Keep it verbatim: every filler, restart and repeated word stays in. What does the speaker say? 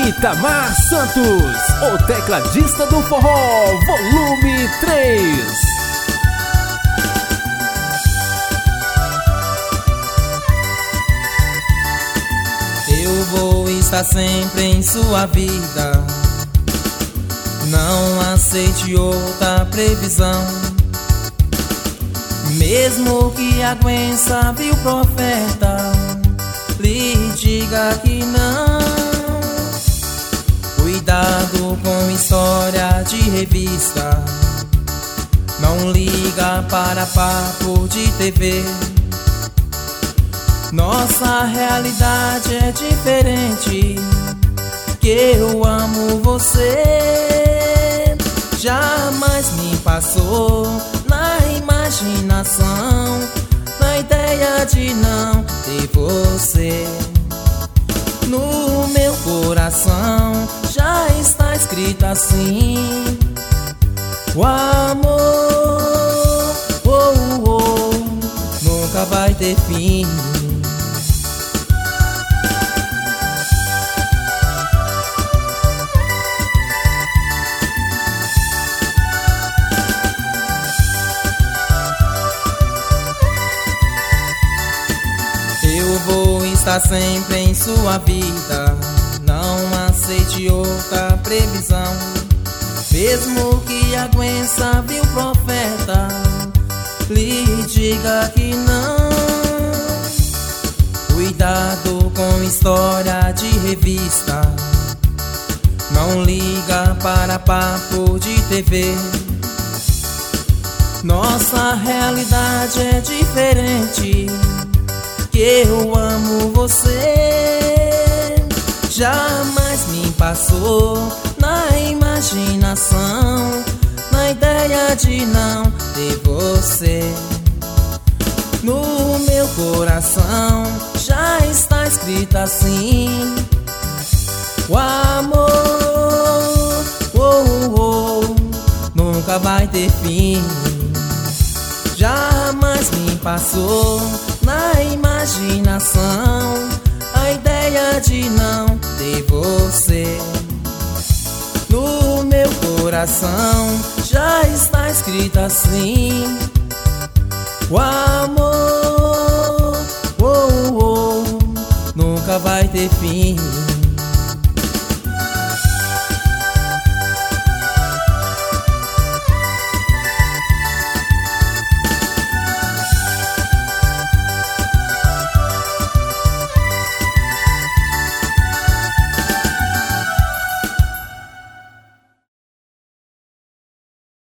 Itamar Santos, o tecladista do forró, volume três. Eu vou estar sempre em sua vida, não aceite outra previsão. Mesmo que a doença viu o profeta lhe diga que não, cuidado com história de revista, não liga para papo de T V. Nossa realidade é diferente, que eu amo você. Jamais me passou na imaginação, na ideia de não ter você. No meu coração já está escrito assim: o amor, oh, oh, nunca vai ter fim. Eu vou estar sempre em sua vida, não aceite outra previsão. Mesmo que a doença viu o profeta lhe diga que não, cuidado com história de revista, não liga para papo de T V. Nossa realidade é diferente, que eu amo você. Jamais me passou na imaginação, na ideia de não ter você. No meu coração já está escrito assim: o amor, oh, oh, nunca vai ter fim. Jamais me passou na imaginação a ideia de não ter você. No meu coração já está escrito assim: o amor, oh, oh, nunca vai ter fim.